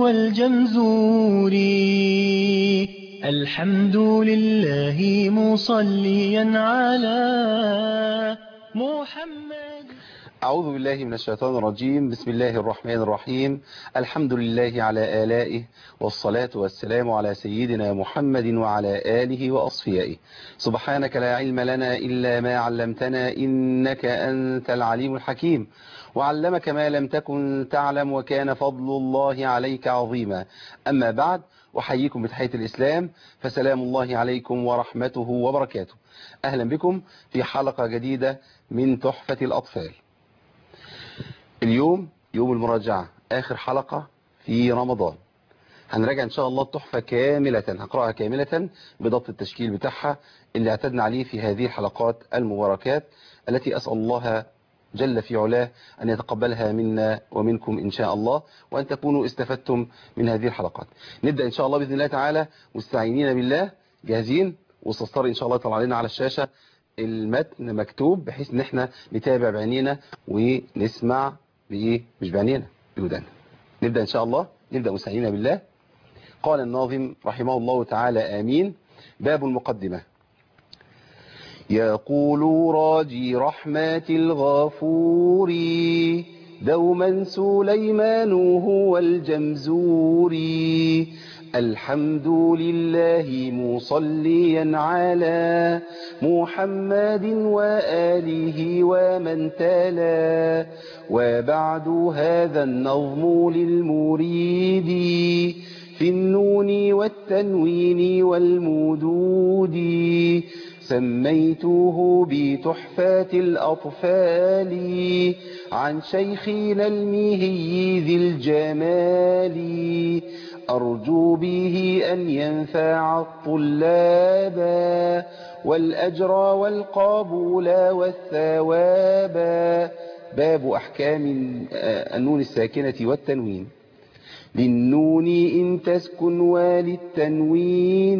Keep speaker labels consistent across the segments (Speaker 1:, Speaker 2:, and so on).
Speaker 1: والجمزور. الحمد لله مصليا على محمد.
Speaker 2: أعوذ بالله من الشيطان الرجيم. بسم الله الرحمن الرحيم. الحمد لله على آلائه، والصلاة والسلام على سيدنا محمد وعلى آله وأصفيائه. سبحانك لا علم لنا إلا ما علمتنا، إنك أنت العليم الحكيم. وعلمك ما لم تكن تعلم، وكان فضل الله عليك عظيما. أما بعد، أحييكم بتحية الإسلام، فسلام الله عليكم ورحمته وبركاته. أهلا بكم في حلقة جديدة من تحفة الأطفال. اليوم يوم المراجعة، آخر حلقة في رمضان. هنراجع إن شاء الله التحفة كاملة، هقرأها كاملة بضبط التشكيل بتاعها اللي اعتدنا عليه في هذه الحلقات المباركات، التي أسأل الله جل في علاه أن يتقبلها منا ومنكم إن شاء الله، وأن تكونوا استفدتم من هذه الحلقات. نبدأ إن شاء الله بإذن الله تعالى مستعينين بالله، جاهزين، وستستطيع إن شاء الله يطلع علينا على الشاشة المتن مكتوب، بحيث ان احنا نتابع بعينينا ونسمع بايه، مش بعينينا، بودانا. نبدأ ان شاء الله، نبدأ مستعينين بالله. قال الناظم رحمه الله تعالى: آمين. باب المقدمة. يقول راجي رحمات الغفور دوما سليمان هو الجمزوري. الحمد لله مصليا على محمد وآله ومن تلا. وبعد هذا النظم للمريد في النون والتنوين والمدود. سميته بتحفة الأطفال عن شيخنا المهي ذي الجمال. أرجو به أن ينفع الطلاب والأجر والقبول والثواب. باب أحكام النون الساكنة والتنوين. للنون إن تسكن وللتنوين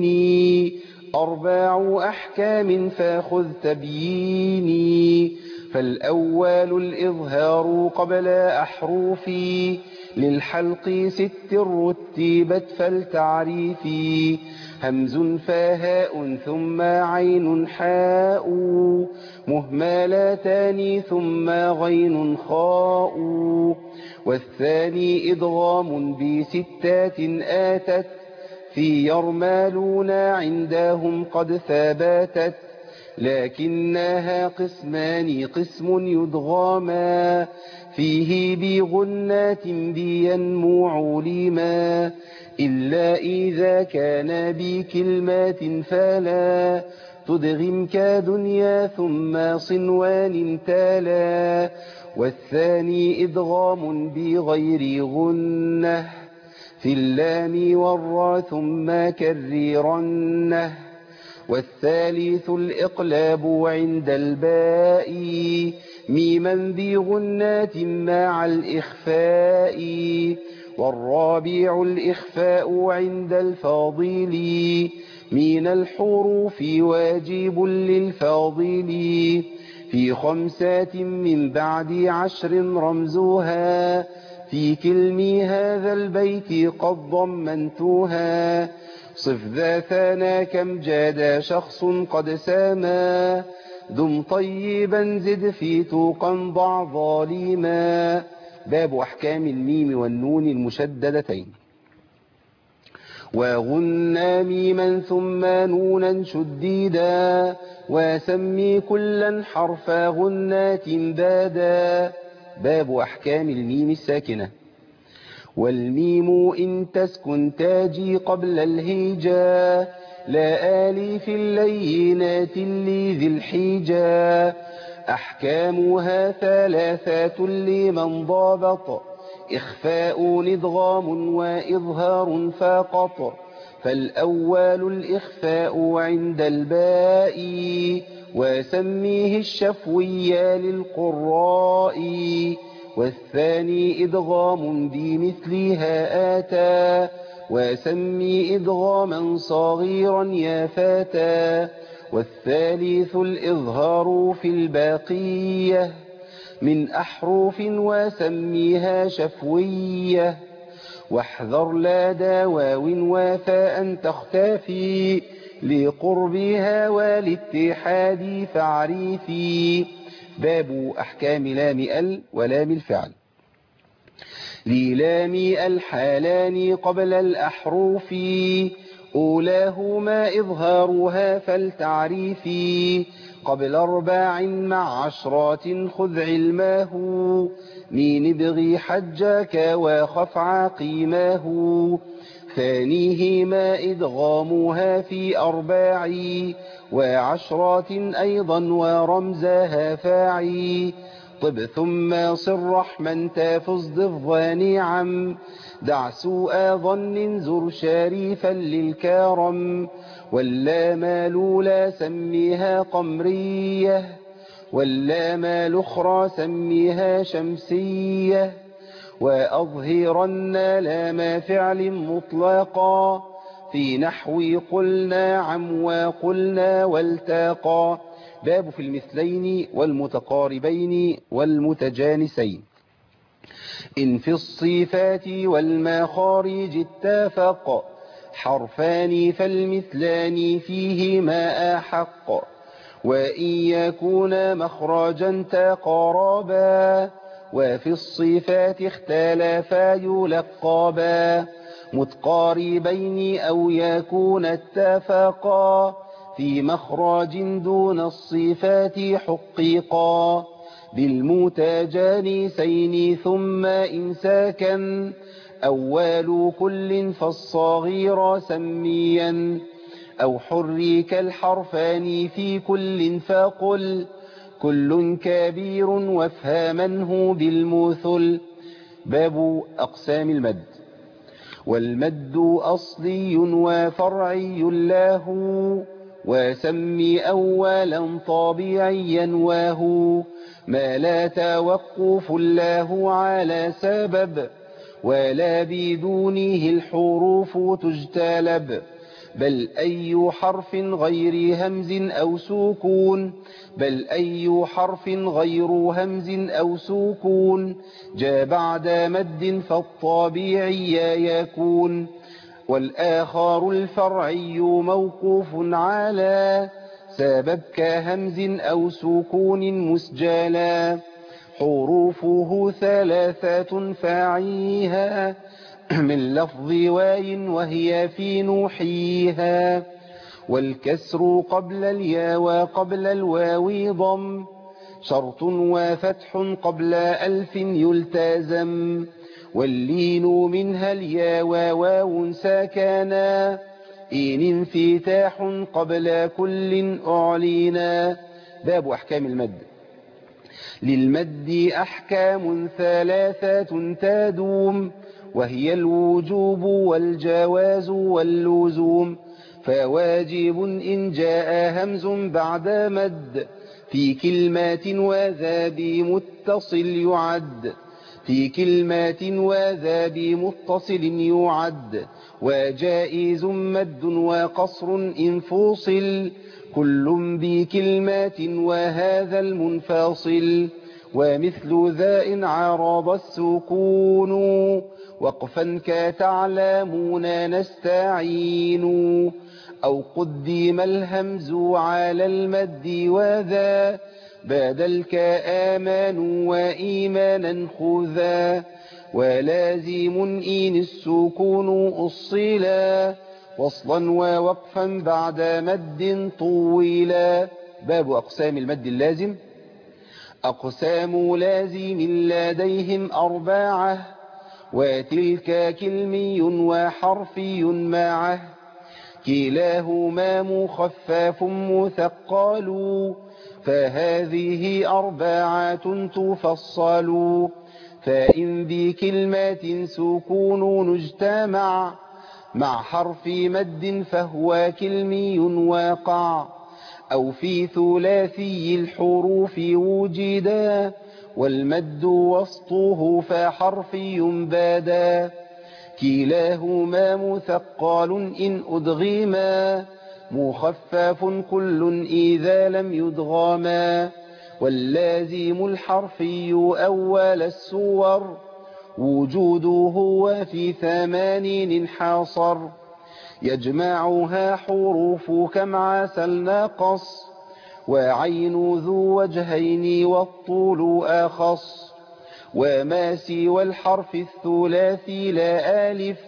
Speaker 2: 4 أحكام فاخذ تبييني. فالأول الإظهار قبل أحرفي للحلق 6 رتبت فالتعريفي. همز فهاء ثم عين حاء مهملتان ثم غين خاء. والثاني إدغام ب6 آتت في يرمالون عندهم قد ثبتت. لكنها قسمان، قسم يدغاما فيه بغنات بينمو علما. إلا إذا كان بكلمات فلا تدغم كدنيا ثم صنوان تالا. والثاني إدغام بغير غنة في اللام والراء ثم كررنه. والثالث الإقلاب عند الباء ميما بغنات مع الإخفاء. والرابع الإخفاء عند الفاضل من الحروف واجب للفاضل. في 5 من بعد 10 رمزها في كلم هذا البيت قد ضمنتها. صف ذا ثنا كم جاد شخص قد ساما دم طيبا زد في توقا ضع ظالما. باب أحكام الميم والنون المشددتين. وغنى ميما ثم نونا شديدا وسمي كلا حرف غنات بادا. باب أحكام الميم الساكنة. والميم إن تسكن تاجي قبل الهجا لا آلي في اللينات لذي الحجا. أحكامها 3 لمن ضابط إخفاء إدغام وإظهار فقط. فالأول الإخفاء عند الباء وسميه الشفوي للقراء. والثاني إدغام بمثلها آتى وسمي إدغاما صغيرا يا فتى. والثالث الإظهار في الباقية من أحرف وسميها شفوية. واحذر لا دواو وفاء تختفي لقربها والاتحاد فاعرفي. باب أحكام لام ال ولام الفعل. للام الحالان قبل الأحرف أولاهما إظهارها فالتعريف قبل 4 مع 10 خذ علماه من ابغي حجاك وخف عقيماه ثانيهما إدغامها في 4 و10 أيضا ورمزها فاعي طب ثم صر رحما تفز ضفظان عم دع سوء ظن زر شريفا للكرم واللام الأولى سميها قمرية واللام الأخرى سميها شمسية وأظهرن لام فعل مطلقا في نحو قلنا عم وقلنا والتقى. باب في المثلين والمتقاربين والمتجانسين. إن في الصفات والمخارج اتفق حرفان فالمثلان فيهما أحق وإن يكونا مخرجا تقاربا وفي الصفات اختلفا يلقبا متقاربين أو يكون اتفقا في مخرج دون الصفات حقيقا بالمتجانسين ثم إمساكا أول كل فالصغير سميا أو حرك الحرفان في كل فقل كل كبير وافهمنه بالمثل. باب أقسام المد. والمد أصلي وفرعي له وسمي أولا طبيعيا وهو ما لا توقف له على سبب ولا بدونه الحروف تجتلب بل أي حرف غير همز أو سكون بل أي حرف غير همز أو سكون جاء بعد مد فالطبيعي يكون والآخر الفرعي موقوف على سبب كهمز أو سكون مسجلا حروفه 3 فاعيها من لفظ واي وهي في نوحيها والكسر قبل الياء وقبل الواو ضم شرط وفتح قبل ألف يلتزم واللين منها الياء وواو ساكنا إن انفتاح قبل كل أعلينا. باب أحكام المد. للمد أحكام 3 تدوم وهي الوجوب والجواز واللزوم فواجب إن جاء همز بعد مد في كلمات وذا بمتصل يعد في كلمات وذا بمتصل يعد وجائز مد وقصر إن فصل كل بكلمات وهذا المنفصل ومثل ذا إن عرض السكون وقفا كتعلمون نستعين أو قدم الهمز على المد وذا بدلك آمنوا وإيمانا خذا ولازم إن السكون أصلا وصلا ووقفا بعد مد طويلا. باب أقسام المد اللازم. أقسام لازم لديهم 4 وتلك كلمي وحرفي معه كلاهما مخفف مثقل فهذه 4 تفصل فإن بكلمات سكون اجتمع مع حرف مد فهو كلمي واقع أو في ثلاثي الحروف وجدا والمد وسطه فحرفي بادا كلاهما مثقل إن أدغما مخفف كل إذا لم يدغما واللازم الحرفي أول السور وجوده وفي ثمان انحصر يجمعها حروف كم عسل ناقص وعين ذو وجهين والطول أخص وما سوى الحرف الثلاثي لا ألف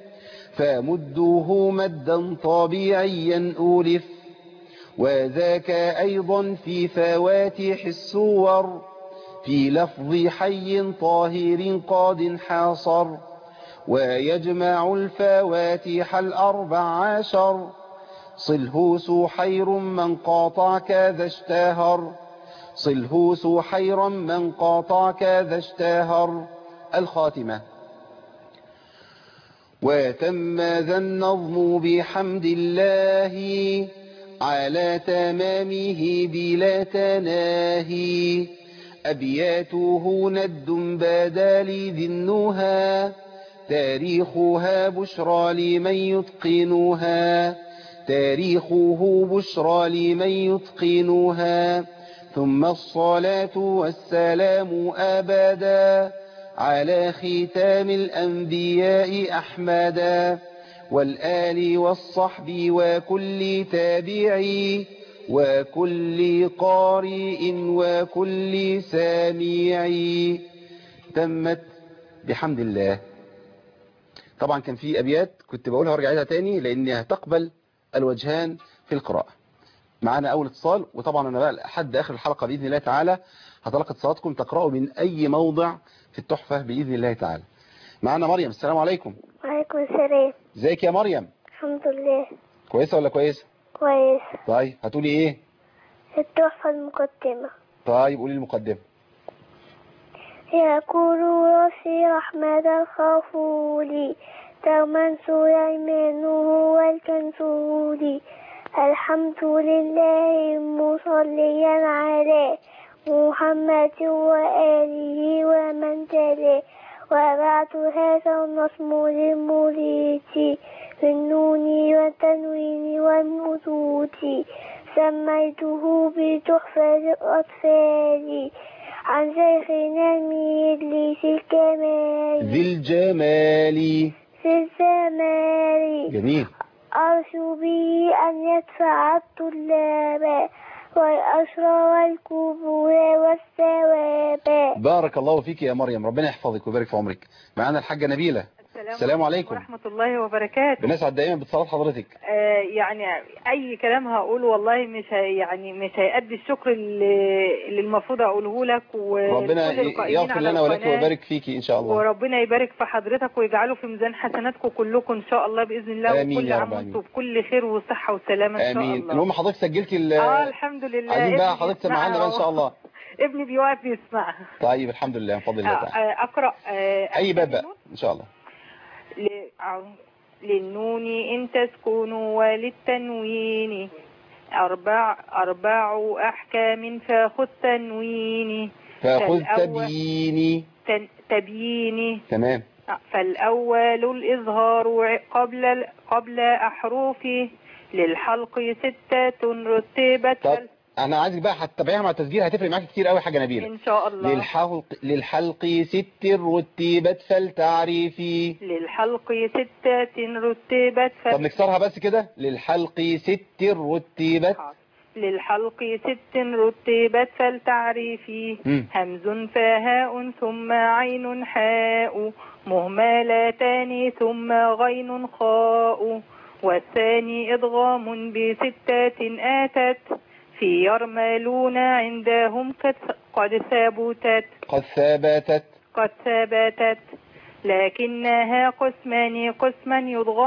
Speaker 2: فمده مدا طبيعيا أولف وذاك أيضا في فواتح السور في لفظ حي طاهر قاد انحصر ويجمع الفواتح الأربع عشر صله سحير من قاطع كذا اشتهر صله سحيرا من قاطع كذا اشتهر. الخاتمة. وتم ذا النظم بحمد الله على تمامه بلا تناهي أبياته ند بدا لذي النهى تاريخها بشرى لمن يتقنها تاريخه بشرى لمن يتقنها ثم الصلاة والسلام أبدا على ختام الأنبياء أحمدا والآل والصحب وكل تابعي وكل قارئ وكل سامعي. تمت بحمد الله. طبعا كان في أبيات كنت بقولها وارجع لها تاني لأنها تقبل الوجهان في القراءة. معانا أول اتصال، وطبعا أنا بقى لحد آخر الحلقة بإذن الله تعالى هتلقى اتصالاتكم تقرأوا من أي موضع في التحفة بإذن الله تعالى. معانا مريم. السلام عليكم.
Speaker 3: وعليكم السلام.
Speaker 2: ازيك يا مريم؟
Speaker 3: الحمد لله.
Speaker 2: كويسة ولا كويسة؟
Speaker 3: كويس.
Speaker 2: طيب هتقولي ايه؟
Speaker 3: التحفة المقدمة.
Speaker 2: طيب قولي المقدمة.
Speaker 3: يقول ربي رحمة الخفول دوما سليمان هو الكنسول الحمد لله مصليا على محمد وآله ومن تلاه وبعد هذا النصم للمريد بالنون والتنوين والمدود سميته بتحفة الأطفال عن شيخنا المجلس الكمال
Speaker 2: ذي الجمال.
Speaker 3: في الزمان.
Speaker 2: جميل.
Speaker 3: أرجو به أن يدفع الطلاب والأشرى والكبور والثواب.
Speaker 2: بارك الله فيك يا مريم، ربنا يحفظك ويبارك في عمرك. معانا الحاجة نبيلة. السلام عليكم
Speaker 4: ورحمة الله وبركاته.
Speaker 2: بنسعد دائما باتصالات حضرتك.
Speaker 4: يعني أي كلام هقوله والله مش هيأدي الشكر اللي المفروض أقوله لك
Speaker 2: ربنا يغفر لنا ولك ويبارك فيك إن شاء الله.
Speaker 4: وربنا يبارك في حضرتك ويجعله في ميزان حسناتكم كلكم إن شاء الله بإذن الله.
Speaker 2: آمين
Speaker 4: وكل
Speaker 2: يا رب.
Speaker 4: عام وانتم بكل خير وصحة وسلامة إن شاء الله.
Speaker 2: آمين. المهم حضرتك سجلتي
Speaker 4: الحمد لله.
Speaker 2: عايزين بقى حضرتك معانا بقى إن شاء الله.
Speaker 4: ابني بيوقف يسمعها.
Speaker 2: طيب الحمد لله بفضل الله تعالى.
Speaker 4: أقرأ
Speaker 2: أي باب بقى إن شاء الله.
Speaker 4: للنون إن تسكن وللتنوين أربع أحكام فخذ تنوين
Speaker 2: فخذ تبييني. تمام.
Speaker 4: فالأول الإظهار قبل أحرفه للحلق 6 رتبت.
Speaker 2: انا عايزك بقى هتتابعيها مع التسجيل، هتفرق معاك كتير قوي حاجه نبيله
Speaker 4: ان شاء الله.
Speaker 2: للحلق 6 رتبت فلتعرفي.
Speaker 4: للحلق 6 رتبت
Speaker 2: طب نكسرها بس كده. للحلق 6 رتبت.
Speaker 4: للحلق 6 رتبت فلتعرفي. همز فهاء ثم عين حاء مهملتان ثم غين خاء والثاني إضغام ب6 آتت في يرملون عندهم قد ثبتت لكنها قسما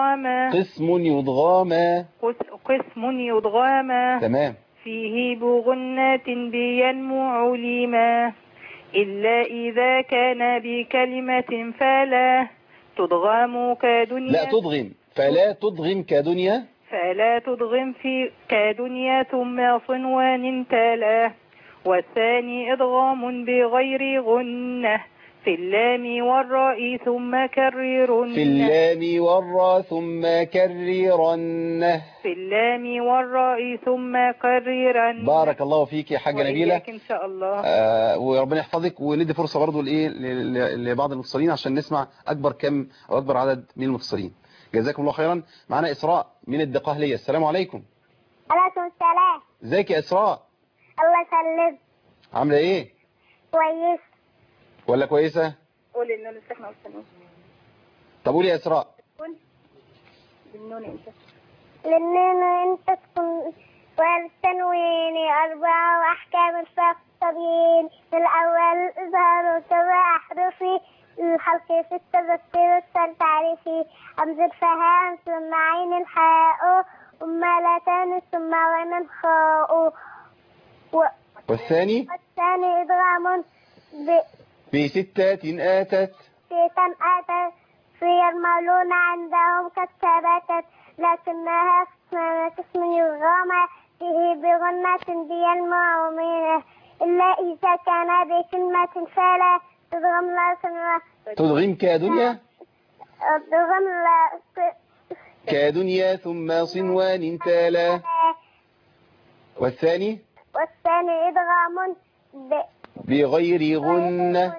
Speaker 4: يضغاما
Speaker 2: تمام.
Speaker 4: فيه بغنات بينمو عليما إلا إذا كان بكلمة فلا تضغم كدنيا.
Speaker 2: لا تضغم. فلا تضغم كدنيا.
Speaker 4: فلا تضغم في كدنيا ثم صنوان تلا والثاني إضغام بغير غنة في اللام والراء ثم كررن.
Speaker 2: في اللام والراء ثم كررن.
Speaker 4: في اللام والراء ثم كررن.
Speaker 2: بارك الله فيك يا حاجة نبيلة.
Speaker 4: وإياك إن شاء الله.
Speaker 2: وربنا يحفظك، وندي فرصة برضو لبعض المتصلين عشان نسمع أكبر كم أو أكبر عدد من المتصلين. جزاكم الله خيرا. معنا إسراء من الدقهلية. السلام عليكم.
Speaker 3: عليكم السلام.
Speaker 2: ازيك يا إسراء؟
Speaker 3: الله يسلمك.
Speaker 2: عاملة إيه؟
Speaker 3: كويس.
Speaker 2: ولا كويسة؟
Speaker 4: قولي النون الساكنة والتنوين.
Speaker 2: طب قولي يا إسراء.
Speaker 4: بالنون انت.
Speaker 3: للنون انت تكون والتنوين 4 وأحكام الفرق الطبيعي. الأول إظهار وتبع أحرفي الحلق 6 تذكير التعريفي. همز الفهام ثم عين الحاء ثم لتان ثم غين الخاء.
Speaker 2: والثاني
Speaker 3: إدغام
Speaker 2: في 6 آتت.
Speaker 3: في تم آتت في يرملون عندهم قد ثبتت لكنها اسم يغامى فيه بغنة دي المؤمنة إلا إذا كان بكلمة فلا تدغم لا
Speaker 2: تدغم كدنيا.
Speaker 3: تدغم لا
Speaker 2: كدنيا ثم صنوان تالا. والثاني
Speaker 3: إدغام
Speaker 2: بغير غنة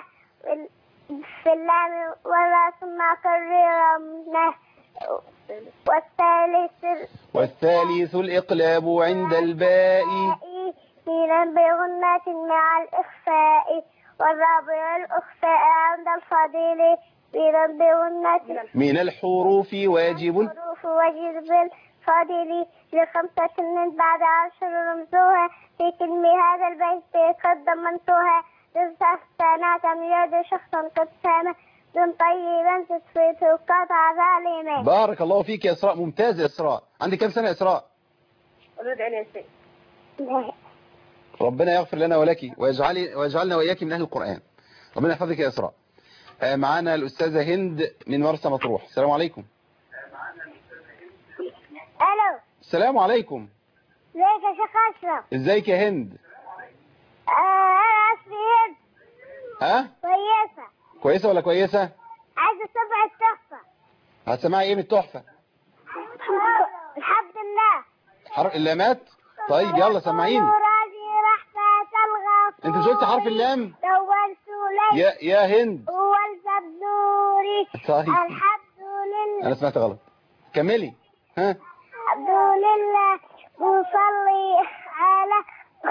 Speaker 3: في اللام ولا ثم كررنا.
Speaker 2: والثالث الإقلاب عند الباء
Speaker 3: بغنة مع الإخفاء. والرابع الإخفاء عند الفضيل بغنة
Speaker 2: من الحروف واجب
Speaker 3: بالفضيل ل5 من بعد 10 رمزوها في كلمة هذا البيت قد ضمنتها. للسنة يد شخصا قد كان من طيبا تسفيته قطع ظالما.
Speaker 2: بارك الله فيك يا إسراء. ممتاز يا إسراء. عندك كم سنة يا إسراء؟
Speaker 4: رد علي شيء.
Speaker 2: ربنا يغفر لنا ولك ويجعلنا وإياك من أهل القرآن. ربنا يحفظك يا إسراء. معانا الأستاذة هند من مرسى مطروح. السلام عليكم.
Speaker 3: ألو.
Speaker 2: السلام عليكم.
Speaker 3: ازيك يا شيخ أشرف؟
Speaker 2: ازيك يا هند؟
Speaker 3: أنا اسمي هند.
Speaker 2: ها؟
Speaker 3: كويسة.
Speaker 2: كويسة ولا كويسة؟
Speaker 3: عايزة سمع التحفة.
Speaker 2: هتسمعي ايه من التحفة؟
Speaker 3: الحمد لله.
Speaker 2: حرف اللامات؟ طيب يلا سمعيني. انت مش قلت حرف اللام؟ يا هند.
Speaker 3: هو الزبدوري.
Speaker 2: طيب
Speaker 3: الحمد لله.
Speaker 2: انا سمعت غلط. كملي. ها؟
Speaker 3: الحمد لله نصلي على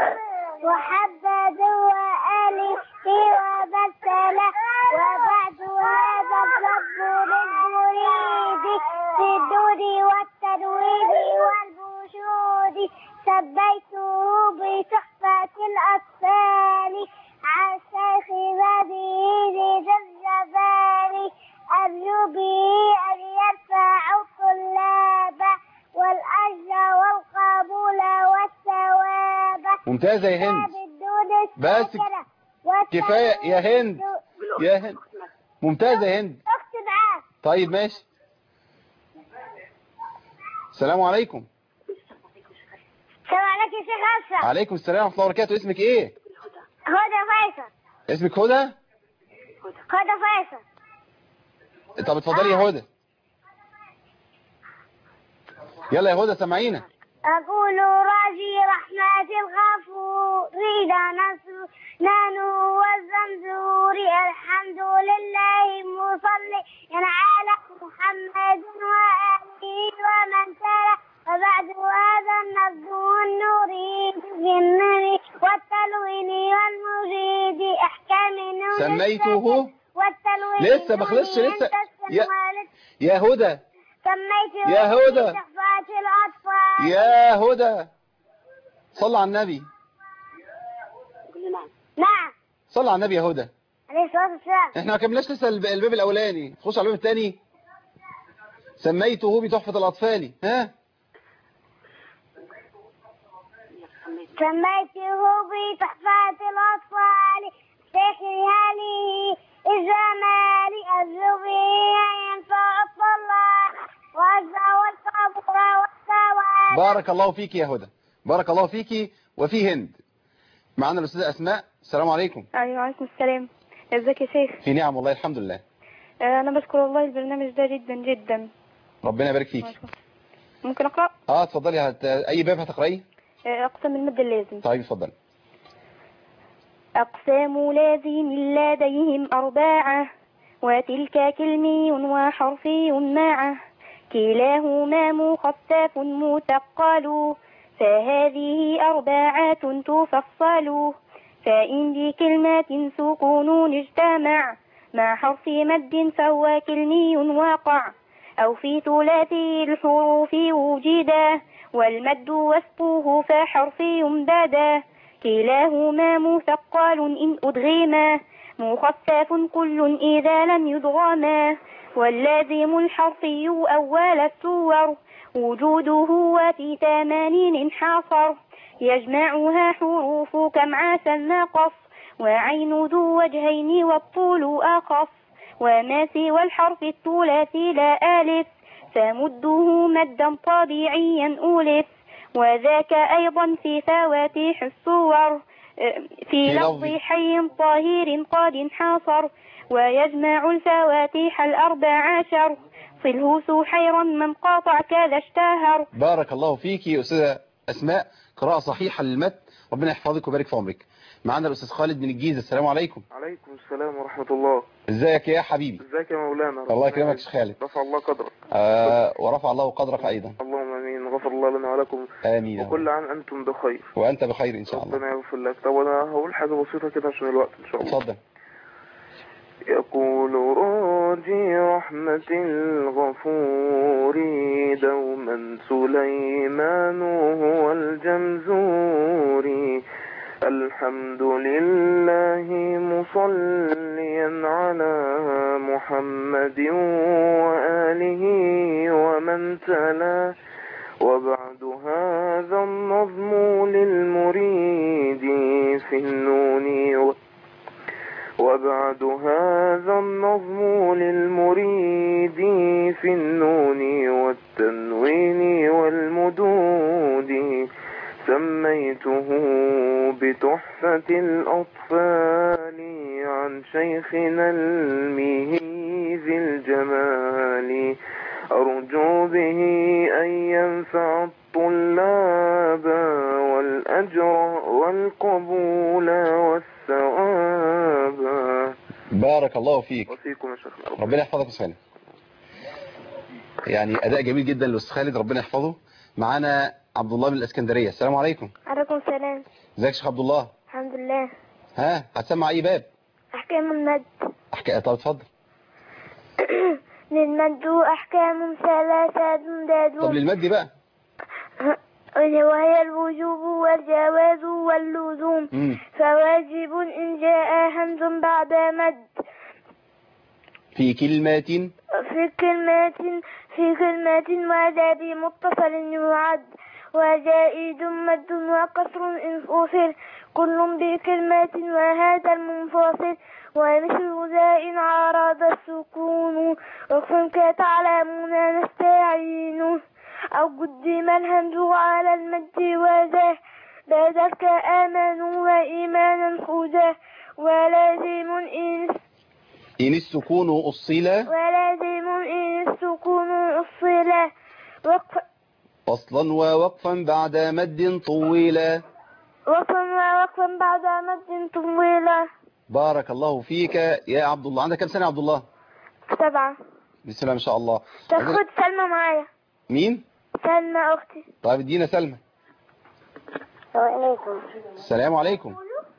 Speaker 3: محمد وآله وبسله. وبعد هذا الرب للمريد في الدود والتنوين والبشود. سميته بتحفة الأطفال عن شيخ بديع ذي الجمال. أرجو به أن يرفع الطلاب والأجر والقبول والثواب.
Speaker 2: ممتازة يا هند. بس كفاية يا هند. يا هند ممتازة يا هند. طيب ماشي. السلام عليكم.
Speaker 3: السلام عليكم يا شيخ أشرف.
Speaker 2: عليكم السلام ورحمة الله وبركاته. اسمك ايه؟
Speaker 3: هدى فيصل.
Speaker 2: اسمك هدى؟
Speaker 3: هدى فيصل.
Speaker 2: طب اتفضلي يا هدى. يلا يا هدى سمعينا.
Speaker 3: أقول راجي رحمة الغفور لا نصر نانو والزنزور. الحمد لله مصلي على محمد وآله ومن تلا. وبعد هذا النبذ والنور بالنور والتلوين والمجيد أحكام نور
Speaker 2: سميته
Speaker 3: والتلوين.
Speaker 2: لسه ما خلصش لسه يا هدى.
Speaker 3: سميته
Speaker 2: يا هدى.
Speaker 3: تحفة الأطفال.
Speaker 2: يا هدى صلى على النبي.
Speaker 3: نعم.
Speaker 2: صلى على النبي يا هدى.
Speaker 3: عليه الصلاة والسلام.
Speaker 2: احنا ما كملناش لسه الباب الاولاني. خش على الباب الثاني. سميته بتحفة الاطفال. ها؟
Speaker 3: سميته بتحفة الأطفال شيخ هذه الجمال. أرجو به أن ينفع الطلاب والزهو والقبر والثواب.
Speaker 2: بارك الله فيك يا هدى. بارك الله فيك. وفي هند. معنا الأستاذة أسماء. السلام عليكم.
Speaker 5: أيوة عليكم السلام. ازيك يا شيخ؟
Speaker 2: في نعم والله الحمد لله.
Speaker 5: انا بشكر الله البرنامج ده جدا جدا.
Speaker 2: ربنا يبارك فيك.
Speaker 5: ممكن اقرا؟
Speaker 2: اتفضلي. اي باب هتقرايه؟
Speaker 5: اقسام المد اللازم.
Speaker 2: طيب اتفضلي.
Speaker 5: اقسام لازم لديهم 4 وتلك كلمي وحرفي معه كلاهما مخفف مثقل فهذه 4 تفصل فإن بكلمة سكون اجتمع مع حرف مد فهو كلمي وقع أو في ثلاثي الحروف وجدا والمد وسطه فحرفي بدا كلاهما مثقل إن أدغما مخفف كل إذا لم يدغما واللازم الحرفي أول السور وجوده وفي 80 انحصر يجمعها حروف كم عسى النقص وعين ذو وجهين والطول أخص وما سوى الحرف الثلاثي لا ألف فمده مدا طبيعيا ألف وذاك أيضا في فواتيح الصور في لفظ حي طاهر قد انحصر ويجمع الفواتيح 14 صله سحيرا من قاطع كذا اشتهر.
Speaker 2: بارك الله فيك يا أستاذة أسماء، قراءة صحيحة للمتن، ربنا يحفظك ويبارك في عمرك. معنا الأستاذ خالد من الجيزة. السلام عليكم.
Speaker 6: عليكم السلام ورحمة الله.
Speaker 2: ازيك يا حبيبي؟
Speaker 6: ازيك يا مولانا؟
Speaker 2: الله يكرمك يا شيخ خالد.
Speaker 6: رفع الله قدرك.
Speaker 2: ورفع الله قدرك أيضا.
Speaker 6: اللهم امين. غفر الله لنا ولكم.
Speaker 2: آمين.
Speaker 6: وكل عام أنتم بخير.
Speaker 2: وأنت بخير إن شاء الله.
Speaker 6: ربنا يغفر لك. طب أنا هقول حاجة بسيطة كده عشان الوقت إن شاء الله.
Speaker 2: اتفضل.
Speaker 6: يقول راجي رحمة الغفور دوما سليمان هو الجمزوري الحمد لله مصليا على محمد وآله ومن تلا وبعد هذا النظم للمريد في النون وبعد هذا النظم للمريد في النون والتنوين والمدود سميته بتحفة الأطفال عن شيخنا الميهي ذي الجمال أرجو به أن ينفع الطلاب والأجر والقبول والثواب.
Speaker 2: بارك الله فيك.
Speaker 6: وفيكم يا شيخنا.
Speaker 2: ربنا يحفظك يا خالد. يعني أداء جميل جدا للأستاذ خالد، ربنا يحفظه. معانا عبد الله من الإسكندرية. السلام عليكم.
Speaker 3: عليكم السلام.
Speaker 2: ازيك يا شيخ عبد الله؟
Speaker 3: الحمد لله.
Speaker 2: ها هتسمع أي باب؟
Speaker 3: أحكام المد.
Speaker 2: طب اتفضل.
Speaker 3: للمد أحكام 3 داد.
Speaker 2: طب للمد بقى.
Speaker 3: وهي الوجوب والجواز واللزوم. فواجب إن جاء همز بعد مد
Speaker 2: في كلمات
Speaker 3: وذا بمتصل يعد وزائد مد وكسر إن أثر كل بكلمات وهذا المنفصل ومثل ذا إن عرض السكون وقف كتعلمون نستعين أو قدم الهمز على المد وذا بذلك آمنوا وإيمانا خذا ولازم
Speaker 2: إن السكون أصلا فصلا ووقفا بعد مد طويلا. بارك الله فيك يا عبد الله. عندك كم سنة يا عبد الله؟
Speaker 3: 7.
Speaker 2: بسم الله ما شاء الله.
Speaker 3: تاخد سلمى معايا.
Speaker 2: مين؟
Speaker 3: سلمى أختي.
Speaker 2: طيب ادينا سلمى. السلام عليكم.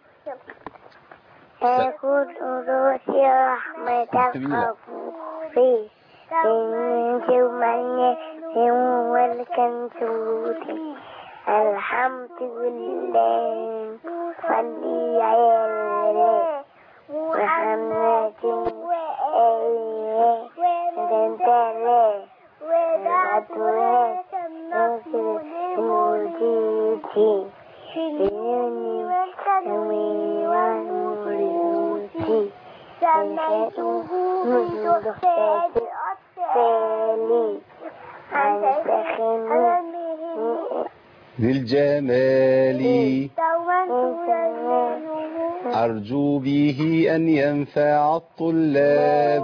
Speaker 3: أقول روسي رحمة الغفور إنت من هو الكنسوتي الحمد لله صلي على محمد وآله وذاتها نصر المجيد شيرني والتنوي والمريد سميته بتحفة الأطفال عن سخن
Speaker 2: ذي الجمال أرجو به أن ينفع الطلاب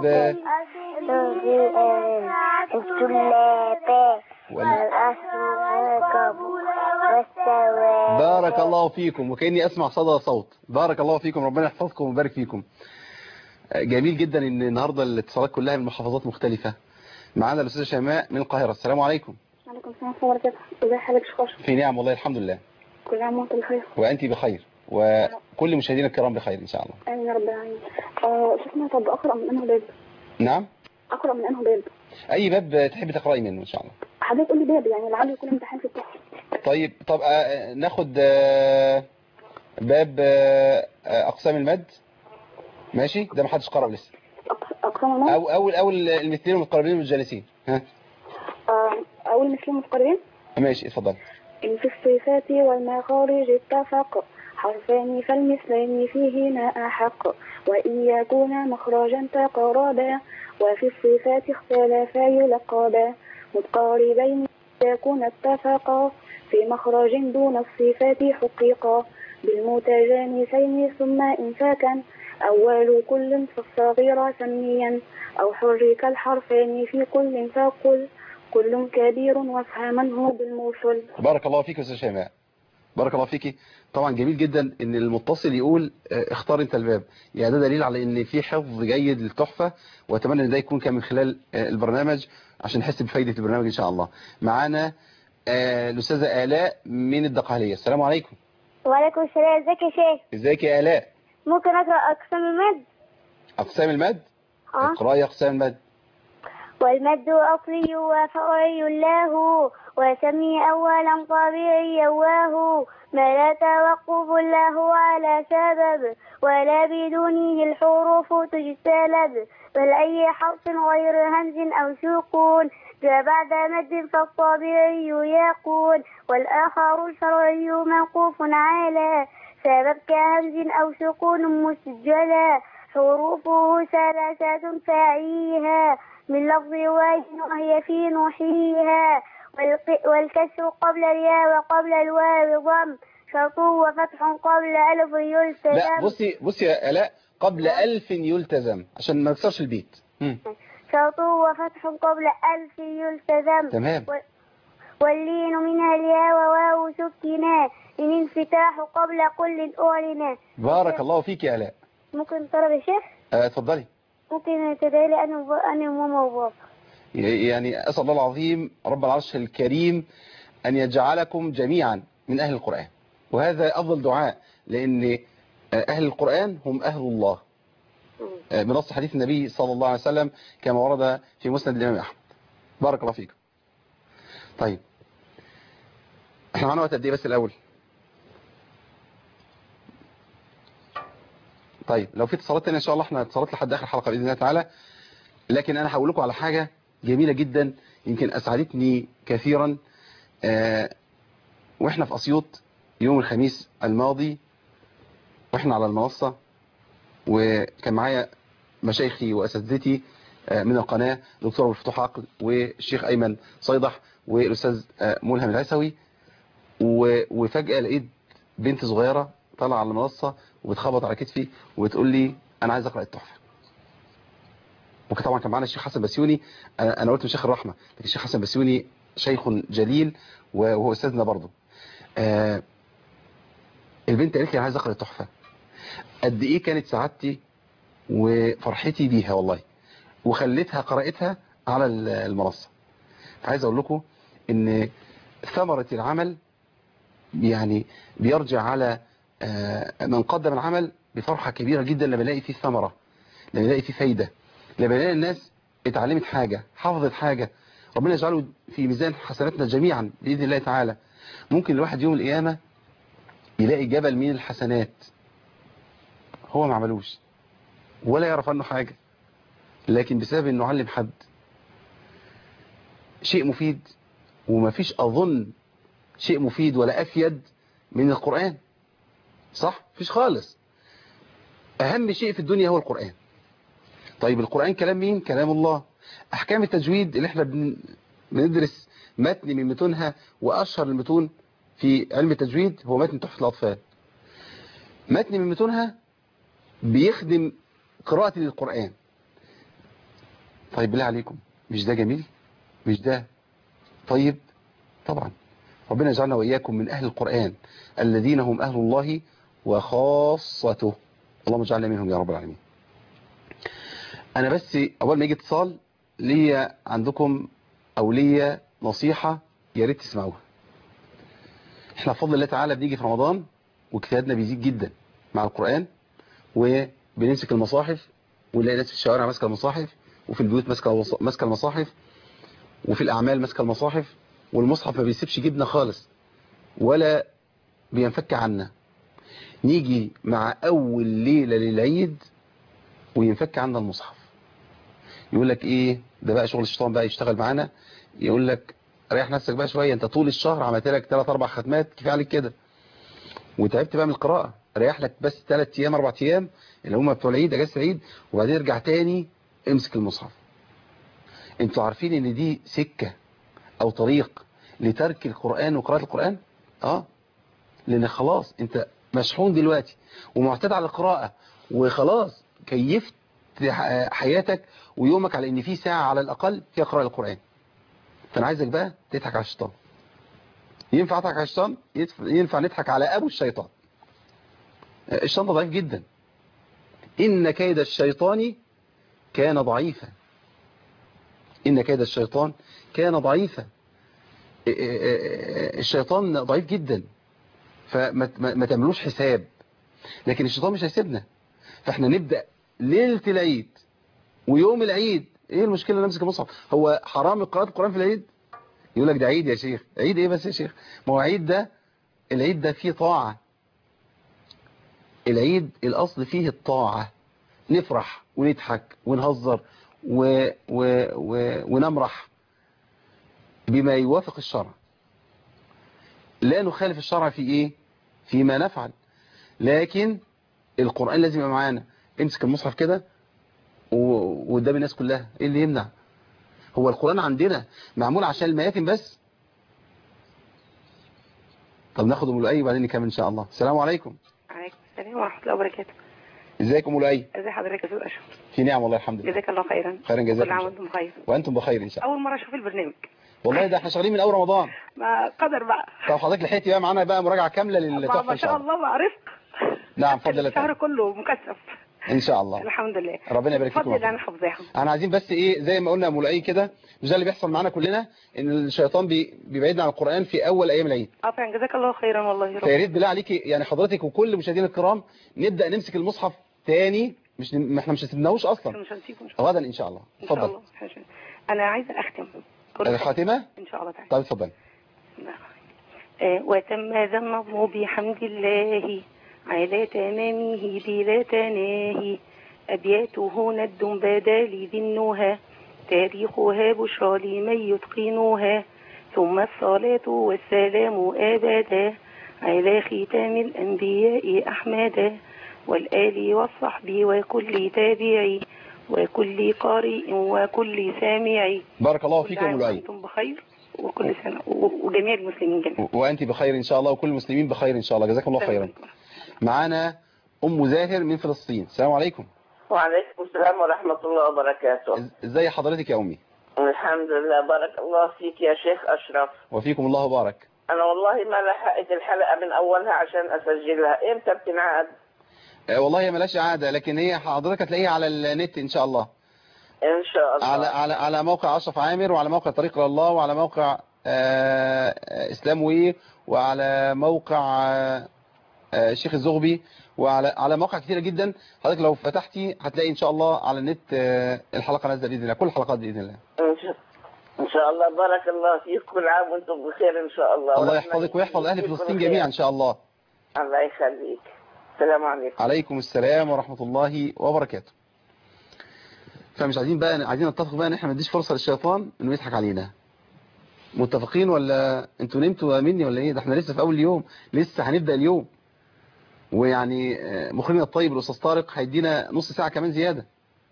Speaker 2: بارك الله فيكم، وكأني أسمع صدى صوت. بارك الله فيكم، ربنا يحفظكم ويبارك فيكم. جميل جدا ان النهارده الاتصالات كلها من محافظات مختلفة. معانا الأستاذة شيماء من القاهرة. السلام عليكم.
Speaker 7: وعليكم السلام ورحمة الله وبركاته. ازي حضرتك يا شيخ؟
Speaker 2: في نعم والله الحمد لله.
Speaker 7: كل عام وانت بخير.
Speaker 2: وأنت بخير وكل مشاهدينا الكرام بخير إن شاء الله.
Speaker 7: آمين يا رب العالمين. شيخنا، طب أقرأ من أنه باب؟
Speaker 2: نعم.
Speaker 7: أقرأ من أنه باب؟
Speaker 2: أي باب تحب تقرأي منه إن شاء الله؟
Speaker 7: حضرتك قول لي باب، يعني لعله يكون امتحان في التحفة.
Speaker 2: طيب ناخد باب أقسام المد. ماشي، ده ما حدش قرأ لسه.
Speaker 7: أقسام المد
Speaker 2: أول المثلين المتقربين والجالسين. ها.
Speaker 7: أول المثلين المتقربين.
Speaker 2: ماشي اتفضل.
Speaker 7: إن في الصفات والمخارج اتفق حرفان فالمثلين فيهما أحق، وإن يكون مخرجا تقربا وفي الصفات اختلافا يلقبا، متقاربين يكون اتفقا في مخرج دون الصفات حقيقا، بالمتجانسين ثم إنفاكا أول كل فالصغير سميا، أو حرك الحرفين في كل فقل كل كبير وافهمنه بالموصل.
Speaker 2: بارك الله فيك يا استاذ شيماء، بارك الله فيكي. طبعا جميل جدا ان المتصل يقول اختار انت الباب، يعني ده دليل على ان في حفظ جيد للتحفة، واتمنى ان ده يكون كان من خلال البرنامج عشان نحس بفايدة البرنامج ان شاء الله. معانا الاستاذة آلاء من الدقهلية. السلام عليكم.
Speaker 3: وعليكم السلام. ازيك يا شيخ؟
Speaker 2: ازيك يا آلاء؟
Speaker 3: ممكن اقرا اقسام المد؟
Speaker 2: اقسام المد؟ اقراي اقسام المد.
Speaker 3: والمد أصلي وفرعي له، وسمي أولا طبيعيا وهو ما لا توقف له على سبب، ولا بدونه الحروف تجتلب، بل أي حرف غير همز أو سكون جاء بعد مد فالطبيعي يكون، والآخر الشرعي موقوف على سبب كهمز أو سكون مسجلا، حروفه ثلاثة فاعيها من لفظ واحد وهي في نحيها، والكسر قبل الياء وقبل الواو ضم، شرط وفتح قبل ألف يلتزم.
Speaker 2: لا بصي يا آلاء، قبل ألف يلتزم عشان ما نكسرش البيت.
Speaker 3: شرط وفتح قبل ألف يلتزم.
Speaker 2: تمام.
Speaker 3: واللين منها الياء وواو سكنا، إن انفتاح قبل كل أعلنا.
Speaker 2: بارك الله فيك يا آلاء.
Speaker 3: ممكن طلب يا شيخ؟
Speaker 2: اتفضلي.
Speaker 3: ممكن تدعي لي أنا وماما وبابا.
Speaker 2: يعني أسأل الله العظيم رب العرش الكريم أن يجعلكم جميعا من أهل القرآن، وهذا أفضل دعاء، لأن أهل القرآن هم أهل الله بنص حديث النبي صلى الله عليه وسلم كما ورد في مسند الإمام أحمد. بارك الله فيكم. طيب احنا معنا وقت قد ايه بس الأول؟ طيب لو في اتصالات تانية إن شاء الله احنا اتصالات لحد آخر الحلقة بإذن الله تعالى، لكن أنا هقول لكم على حاجة جميلة جدا يمكن أسعدتني كثيرا. وإحنا في أسيوط يوم الخميس الماضي وإحنا على المنصة، وكان معايا مشايخي وأساتذتي من القناة دكتور مفتوح عقل والشيخ أيمن صيدح والأستاذ ملهم العيسوي، وفجأة لقيت بنت صغيرة طالعة على المنصة وبتخبط على كتفي وبتقول لي أنا عايز أقرأ التحفة. وطبعا كان معنا الشيخ حسن بسيوني، أنا قلت الشيخ الرحمة، لكن الشيخ حسن بسيوني شيخ جليل وهو أستاذنا برضه. البنت قالت لي أنا عايز أقرأ التحفة. قد إيه كانت سعادتي وفرحتي بيها والله، وخليتها قرأتها على المنصة. عايز أقول لكم إن ثمرة العمل يعني بيرجع على من قدم العمل بفرحة كبيرة جدا لما نلاقي فيه ثمرة، لما نلاقي فيه فايدة، لما نلاقي الناس اتعلمت حاجة، حفظت حاجة. ربنا يجعله في ميزان حسناتنا جميعا بإذن الله تعالى. ممكن الواحد يوم القيامة يلاقي جبل من الحسنات هو ما عملوش ولا يعرف عنه حاجة، لكن بسبب انه علم حد شيء مفيد. وما فيش اظن شيء مفيد ولا افيد من القرآن، صح؟ فيش خالص. اهم شيء في الدنيا هو القرآن. طيب القرآن كلام مين؟ كلام الله. احكام التجويد اللي احنا بندرس متن من متونها، واشهر المتون في علم التجويد هو متن تحفة الاطفال. متن من متونها بيخدم قراءة للقرآن. طيب بالله عليكم، مش ده جميل؟ مش ده طيب؟ طبعا. ربنا يجعلنا وإياكم من أهل القرآن الذين هم أهل الله وخاصته. اللهم اجعلنا منهم يا رب العالمين. أنا بس أول ما يجي اتصال ليا عندكم أو ليا نصيحة يا ريت تسمعوها. احنا بفضل الله تعالى بنيجي في رمضان واجتهادنا بيزيد جدا مع القرآن، وبنمسك المصاحف ونلاقي ناس في الشوارع ماسكه المصاحف، وفي البيوت ماسكه المصاحف، وفي الأعمال ماسكه المصاحف، والمصحف ما بيسيبش جبنا خالص ولا بينفك عنا. نيجي مع أول ليلة للعيد وينفك عنا المصحف، يقول لك إيه ده بقى شغل الشيطان بقى يشتغل معانا، يقول لك ريح نفسك بقى شوية، أنت طول الشهر عملت لك 3-4 ختمات كفاية عليك كده، وتعبت بقى من القراءة، ريح لك بس 3 أيام 4 أيام اللي هم بتوع العيد، أجازة العيد، وبعدين ارجع تاني امسك المصحف. انتوا عارفين ان دي سكة او طريق لترك القرآن وقراءة القرآن؟ لان خلاص انت مشحون دلوقتي ومعتاد على القراءة، وخلاص كيفت حياتك ويومك على ان في ساعة على الاقل فيها قراءة القرآن. فانا عايزك بقى تضحك على الشيطان. ينفع تضحك على الشيطان؟ ينفع نضحك على ابو الشيطان. الشيطان ضعيف جدا. ان كيد الشيطان كان ضعيفا. ان كيد الشيطان كان ضعيفا. الشيطان ضعيف جدا، فما تعملوش حساب. لكن الشيطان مش هيسيبنا، فاحنا نبدأ ليلة العيد ويوم العيد. ايه المشكلة نمسك المصحف؟ هو حرام قراءة القرآن في العيد؟ يقول لك ده عيد يا شيخ. عيد ايه بس يا شيخ؟ ما هو عيد ده، العيد ده فيه طاعة. العيد الاصل فيه الطاعة، نفرح ونضحك ونهزر ونمرح بما يوافق الشرع. لا نخالف الشرع في ايه؟ فيما نفعل، لكن القرآن لازم يبقى معانا. امسك المصحف كده وقدام الناس كلها، ايه اللي يمنع؟ هو القرآن عندنا معمول عشان المياتم بس؟ طب ناخد ام لؤي وبعدين نكمل ان شاء الله. السلام عليكم.
Speaker 8: عليكم السلام ورحمة الله وبركاته.
Speaker 2: ازيكم ام لؤي؟
Speaker 8: ازي حضرتك يا استاذ اشرف؟
Speaker 2: في نعم والله الحمد لله.
Speaker 8: جزاك الله خيرا.
Speaker 2: خيرا جزاكم.
Speaker 8: كل عام وانتم بخير.
Speaker 2: وانتم بخير ان شاء الله.
Speaker 8: اول مرة اشوف البرنامج.
Speaker 2: والله ده احنا شغالين من اول رمضان.
Speaker 8: ما قدر بقى.
Speaker 2: طب حضرتك لحقتي بقى معانا بقى مراجعة كاملة للتحفة
Speaker 8: ما
Speaker 2: ان شاء
Speaker 8: شاء
Speaker 2: الله.
Speaker 8: الله بقى رفق.
Speaker 2: نعم فضل الله.
Speaker 8: الشهر كله مكثف
Speaker 2: ان شاء الله.
Speaker 8: الحمد لله.
Speaker 2: ربنا يبارك فيكم.
Speaker 8: فضل انا حافظاها.
Speaker 2: احنا عايزين بس ايه زي ما قلنا يا ام لؤي كده، مش ده اللي بيحصل معانا كلنا، ان الشيطان بيبعدنا عن القرآن في اول ايام العيد.
Speaker 8: فعلا جزاك الله خيرا والله.
Speaker 2: فيا ريت بالله عليكي يعني حضرتك وكل مشاهدينا الكرام نبدأ نمسك المصحف تاني، احنا مش هنسيبناهوش اصلا.
Speaker 8: مش هنسيبه
Speaker 2: غدا ان شاء الله. اتفضل.
Speaker 8: ان شاء الله. انا عايزه اختم
Speaker 2: الخاتمة
Speaker 8: ان شاء الله تعالى.
Speaker 2: طيب اتفضل.
Speaker 8: وتم ذا النظم بحمد الله على تمامه بلا تناهي، أبياته ند بدا لذي النهى، تاريخها بشرى لمن يتقنها، ثم الصلاة والسلام أبدا على ختام الأنبياء أحمدا، والآل والصحب وكل تابعي وكل قارئ وكل سامع.
Speaker 2: بارك الله فيك يا ام لؤي.
Speaker 8: وانتم بخير وكل سنة وجميع المسلمين جميعا.
Speaker 2: وأنت بخير إن شاء الله وكل المسلمين بخير إن شاء الله. جزاكم الله خيرا. معانا أم زاهر من فلسطين. السلام عليكم.
Speaker 9: وعليكم السلام ورحمة الله وبركاته.
Speaker 2: ازاي حضرتك يا أمي؟
Speaker 9: الحمد لله. بارك الله فيك يا شيخ أشرف.
Speaker 2: وفيكم الله بارك.
Speaker 9: أنا والله ما لحقت الحلقة من أولها عشان أسجلها. إمتى بتنعاد؟
Speaker 2: والله هي ملاش عادة، لكن هي حضرتك هتلاقيها على النت إن شاء الله.
Speaker 9: إن شاء الله.
Speaker 2: على موقع أشرف عامر، وعلى موقع طريق الله، وعلى موقع إسلام وي، وعلى موقع الشيخ الزغبي، وعلى مواقع كثيرة جدا. حضرتك لو فتحتي هتلاقي إن شاء الله على النت الحلقة نازلة بإذن الله، كل الحلقات بإذن الله.
Speaker 9: إن شاء الله. بارك الله فيك. كل عام وأنتم بخير إن شاء الله.
Speaker 2: الله يحفظك ويحفظ أهل فلسطين جميعا إن شاء الله.
Speaker 9: الله يخليك. السلام عليكم.
Speaker 2: عليكم السلام ورحمة الله وبركاته. فمش عايزين نتفق بقى ان احنا ما نديش فرصة للشيطان انه يضحك علينا. متفقين ولا انتوا نمتوا مني ولا ايه؟ ده احنا لسه في اول يوم، لسه هنبدأ اليوم. ويعني مخرجنا الطيب الاستاذ طارق هيدينا نص ساعة كمان زيادة.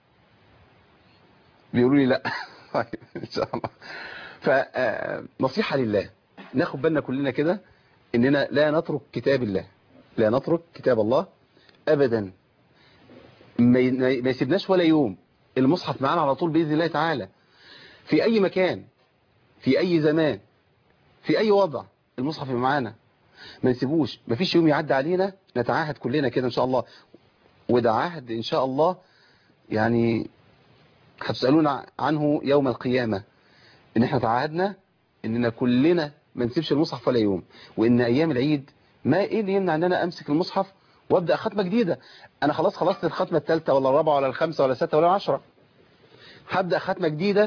Speaker 2: بيقولوا لي لا. طيب ان شاء الله. فنصيحة لله، ناخد بالنا كلنا كده اننا لا نترك كتاب الله، لا نترك كتاب الله ابدا. ما يسيبناش ولا يوم. المصحف معانا على طول بإذن الله تعالى، في أي مكان، في أي زمان، في أي وضع المصحف معانا، ما نسيبوش. ما فيش يوم يعدي علينا نتعاهد كلنا كده إن شاء الله، وده عهد إن شاء الله يعني هتسألون عنه يوم القيامة، إن احنا تعاهدنا إننا كلنا ما نسيبش المصحف ولا يوم. وإن أيام العيد ما إيه اللي يمنع إن أنا أمسك المصحف وأبدأ ختمة جديدة. أنا خلاص خلصت الختمة الثالثة ولا الرابعة ولا الخامسة ولا السادسة ولا العشرة، هبدأ ختمة جديدة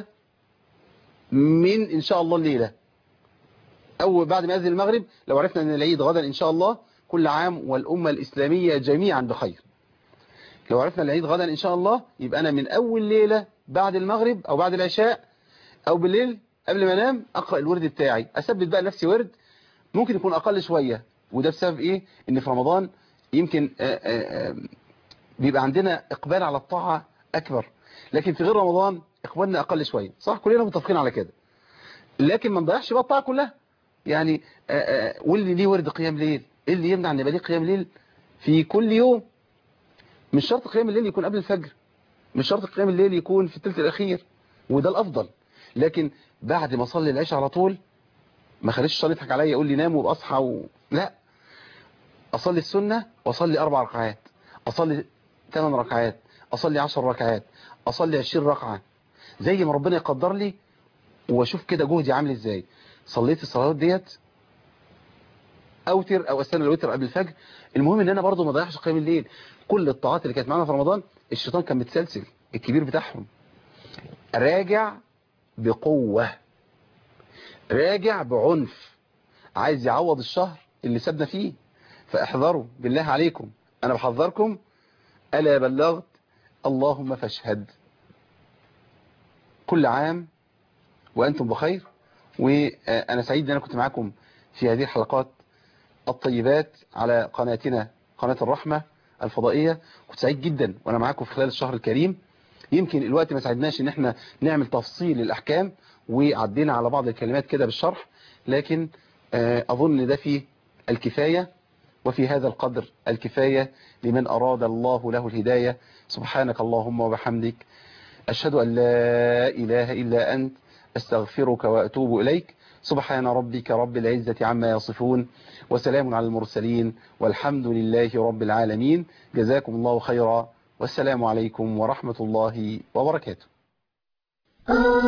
Speaker 2: من إن شاء الله الليلة أو بعد ما يأذن المغرب. لو عرفنا أن العيد غدا إن شاء الله، كل عام والأمة الإسلامية جميعا بخير. لو عرفنا العيد غدا إن شاء الله، يبقى أنا من أول ليلة بعد المغرب أو بعد العشاء أو بالليل قبل ما أنام أقرأ الورد بتاعي، أثبت بقى نفسي ورد ممكن يكون أقل شوية. وده بسبب إيه؟ إن في رمضان يمكن بيبقى عندنا إقبال على الطاعة أكبر، لكن في غير رمضان إقبالنا أقل شوية، صح؟ كلنا متفقين على كده. لكن ما نضيعش بقى الطاعة كلها. يعني واللي ليه ورد قيام ليل، إيه اللي يمنع أن يبقى ليه قيام ليل في كل يوم؟ مش شرط قيام الليل يكون قبل الفجر، مش شرط قيام الليل يكون في الثلث الأخير، وده الأفضل. لكن بعد ما أصلي العشاء على طول، ما خليش الشيطان يضحك عليا يقول لي نام وأصحى لا، أصلي السنة وأصلي 4 ركعات، أصلي 8 ركعات، أصلي 10 ركعات، أصلي 20 ركعة زي ما ربنا يقدر لي، وأشوف كده جهدي عامل إزاي. صليت الصلوات ديت أوتر أو أستنى الوتر قبل الفجر. المهم إن أنا برضو ما ضيعش قيام الليل. كل الطاعات اللي كانت معانا في رمضان الشيطان كان متسلسل الكبير بتاعهم. راجع بقوة، راجع بعنف، عايز يعوض الشهر اللي سابنا فيه. فاحذروا بالله عليكم، أنا بحذركم. ألا بلغت؟ اللهم فاشهد. كل عام وأنتم بخير. وأنا سعيد أن أنا كنت معكم في هذه الحلقات الطيبات على قناتنا، قناة الرحمة الفضائية. كنت سعيد جدا وأنا معاكم في خلال الشهر الكريم. يمكن الوقت ما ساعدناش ان احنا نعمل تفصيل الأحكام، وعدينا على بعض الكلمات كده بالشرح، لكن أظن ده فيه الكفاية، وفي هذا القدر الكفاية لمن أراد الله له الهداية. سبحانك اللهم وبحمدك، أشهد أن لا إله إلا أنت، أستغفرك وأتوب إليك. سبحان ربك رب العزة عما يصفون، وسلام على المرسلين، والحمد لله رب العالمين. جزاكم الله خيرا، والسلام عليكم ورحمة الله وبركاته.